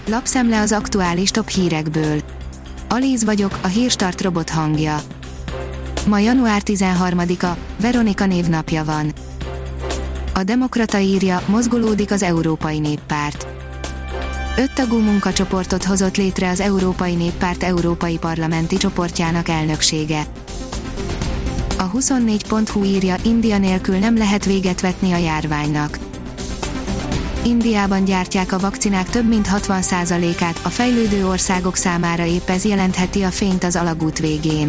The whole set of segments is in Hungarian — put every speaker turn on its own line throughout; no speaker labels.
Lapszemle az aktuális top hírekből. Alíz vagyok, a Hírstart robot hangja. Ma január 13-a, Veronika névnapja van. A Demokrata írja, mozgolódik az Európai Néppárt. 5 tagú munkacsoportot hozott létre az Európai Néppárt Európai Parlamenti csoportjának elnöksége. A 24.hu írja, India nélkül nem lehet véget vetni a járványnak. Indiában gyártják a vakcinák több mint 60%-át, a fejlődő országok számára épp ez jelentheti a fényt az alagút végén.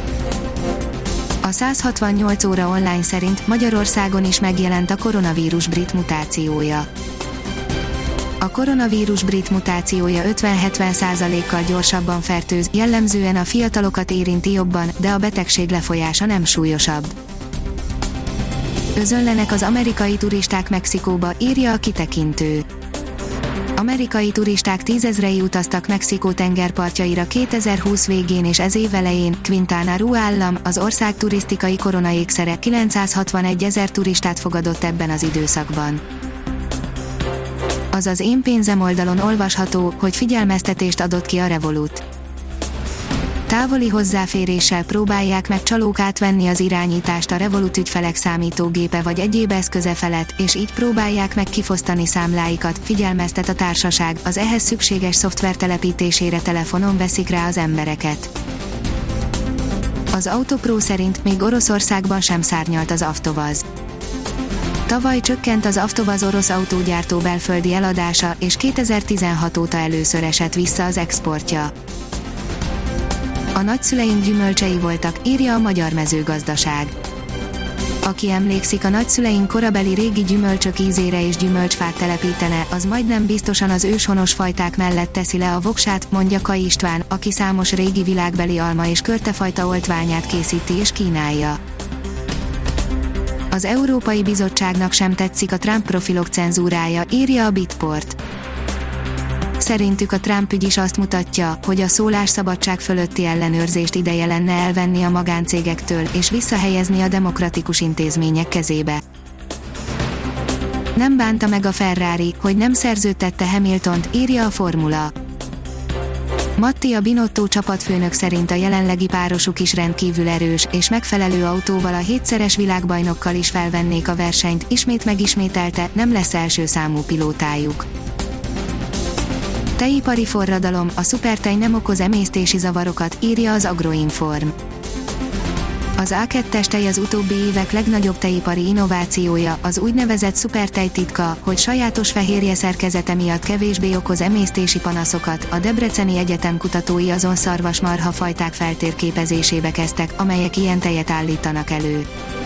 A 168 óra online szerint Magyarországon is megjelent a koronavírus brit mutációja. A koronavírus brit mutációja 50-70%-kal gyorsabban fertőz, jellemzően a fiatalokat érinti jobban, de a betegség lefolyása nem súlyosabb. Özönlenek az amerikai turisták Mexikóba, írja a kitekintő. Amerikai turisták tízezrei utaztak Mexikó tengerpartjaira 2020 végén és ez év elején. Quintana Roo állam, az ország turisztikai koronaékszere 961 000 turistát fogadott ebben az időszakban. Az az Én pénzem oldalon olvasható, hogy figyelmeztetést adott ki a Revolut. Távoli hozzáféréssel próbálják meg csalók átvenni az irányítást a Revolut ügyfelek számítógépe vagy egyéb eszköze felett, és így próbálják meg kifosztani számláikat, figyelmeztet a társaság, az ehhez szükséges szoftver telepítésére telefonon veszik rá az embereket. Az Autopro szerint még Oroszországban sem szárnyalt az Avtovaz. Tavaly csökkent az Avtovaz orosz autógyártó belföldi eladása, és 2016 óta először esett vissza az exportja. A nagyszüleink gyümölcsei voltak, írja a Magyar Mezőgazdaság. Aki emlékszik a nagyszüleink korabeli régi gyümölcsök ízére és gyümölcsfát telepítene, az majdnem biztosan az őshonos fajták mellett teszi le a voksát, mondja Kai István, aki számos régi világbeli alma és körtefajta oltványát készíti és kínálja. Az Európai Bizottságnak sem tetszik a Trump profilok cenzúrája, írja a Bitport. Szerintük a Trump ügy is azt mutatja, hogy a szólásszabadság fölötti ellenőrzést ideje lenne elvenni a magáncégektől, és visszahelyezni a demokratikus intézmények kezébe. Nem bánta meg a Ferrari, hogy nem szerződtette Hamiltont, írja a Formula. Mattia Binotto csapatfőnök szerint a jelenlegi párosuk is rendkívül erős, és megfelelő autóval a 7-szeres világbajnokkal is felvennék a versenyt, ismét megismételte, nem lesz első számú pilótájuk. Tejipari forradalom, a szupertej nem okoz emésztési zavarokat, írja az Agroinform. Az A2-es tej az utóbbi évek legnagyobb tejipari innovációja, az úgynevezett szupertej titka, hogy sajátos fehérje szerkezete miatt kevésbé okoz emésztési panaszokat. A Debreceni Egyetem kutatói azon szarvasmarha fajták feltérképezésébe kezdtek, amelyek ilyen tejet állítanak elő.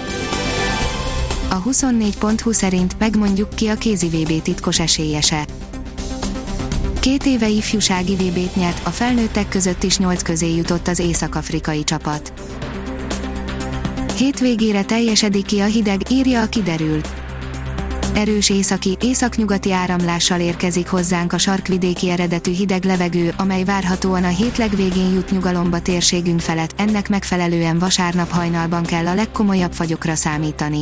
A 24.hu szerint megmondjuk ki a kézi VB titkos esélyese. 2 éve ifjúsági VB-t nyert, a felnőttek között is 8 közé jutott az észak-afrikai csapat. Hétvégére teljesedik ki a hideg, írja a Kiderül. Erős északnyugati áramlással érkezik hozzánk a sarkvidéki eredetű hideg levegő, amely várhatóan a hét legvégén jut nyugalomba térségünk felett, ennek megfelelően vasárnap hajnalban kell a legkomolyabb fagyokra számítani.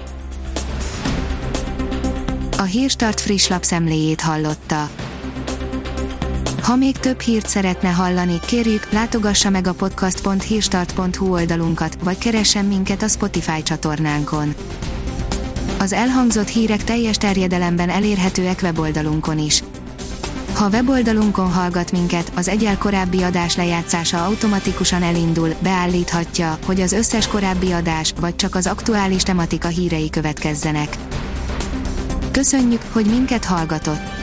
A Hírstart friss lapszemléjét hallotta. Ha még több hírt szeretne hallani, kérjük, látogassa meg a podcast.hírstart.hu oldalunkat, vagy keressen minket a Spotify csatornánkon. Az elhangzott hírek teljes terjedelemben elérhetőek weboldalunkon is. Ha weboldalunkon hallgat minket, az egyel korábbi adás lejátszása automatikusan elindul, beállíthatja, hogy az összes korábbi adás, vagy csak az aktuális tematika hírei következzenek. Köszönjük, hogy minket hallgatott!